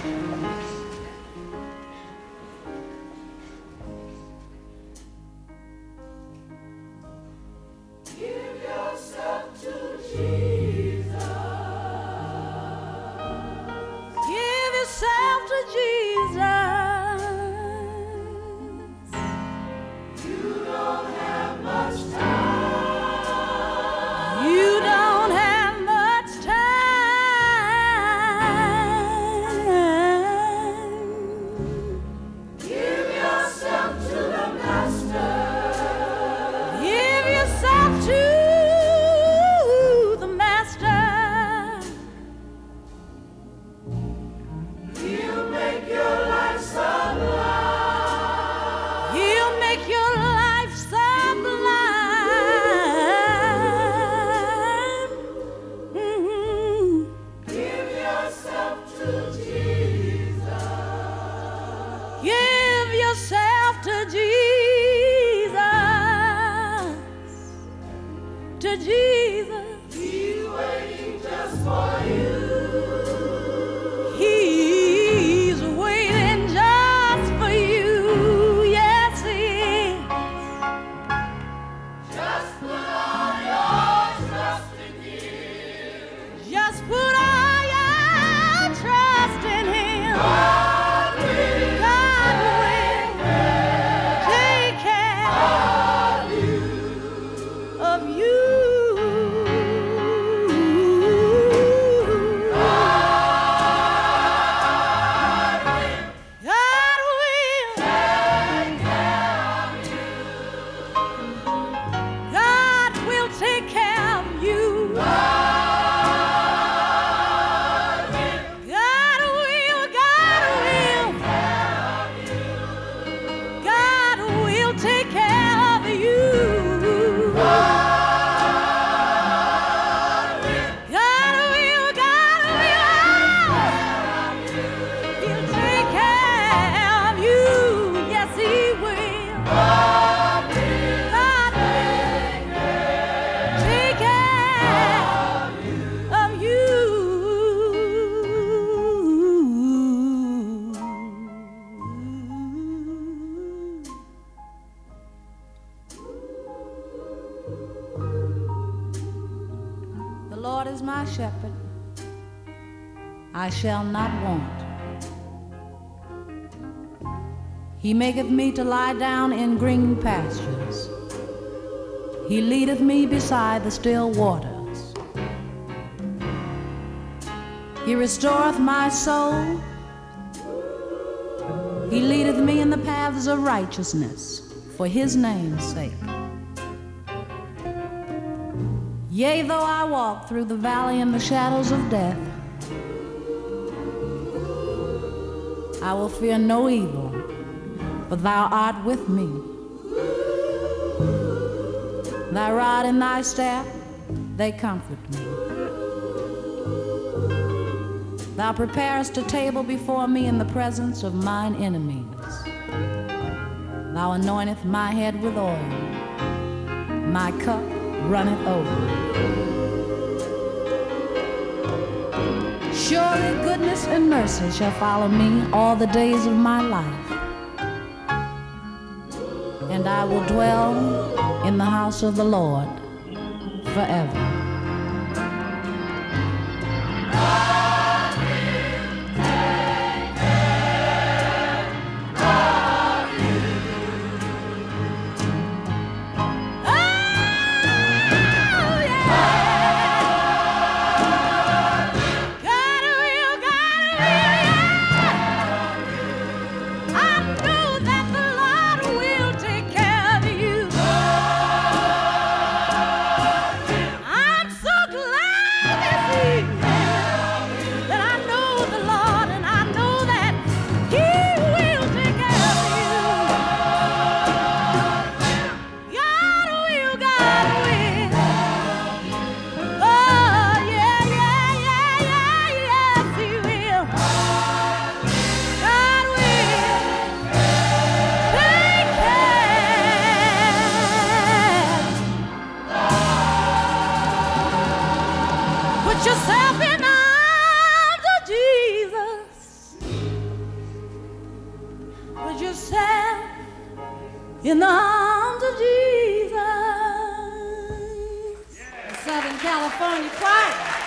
Shepherd, I shall not want. He maketh me to lie down in green pastures. He leadeth me beside the still waters. He restoreth my soul. He leadeth me in the paths of righteousness for his name's sake. Yea, though I walk through the valley in the shadows of death, I will fear no evil, for thou art with me. Thy rod and thy staff, they comfort me. Thou preparest a table before me in the presence of mine enemies. Thou anointest my head with oil. My cup runneth over. Surely goodness and mercy shall follow me all the days of my life, and I will dwell in the house of the Lord forever. I put yourself in the arms of Jesus. The Southern California Choir.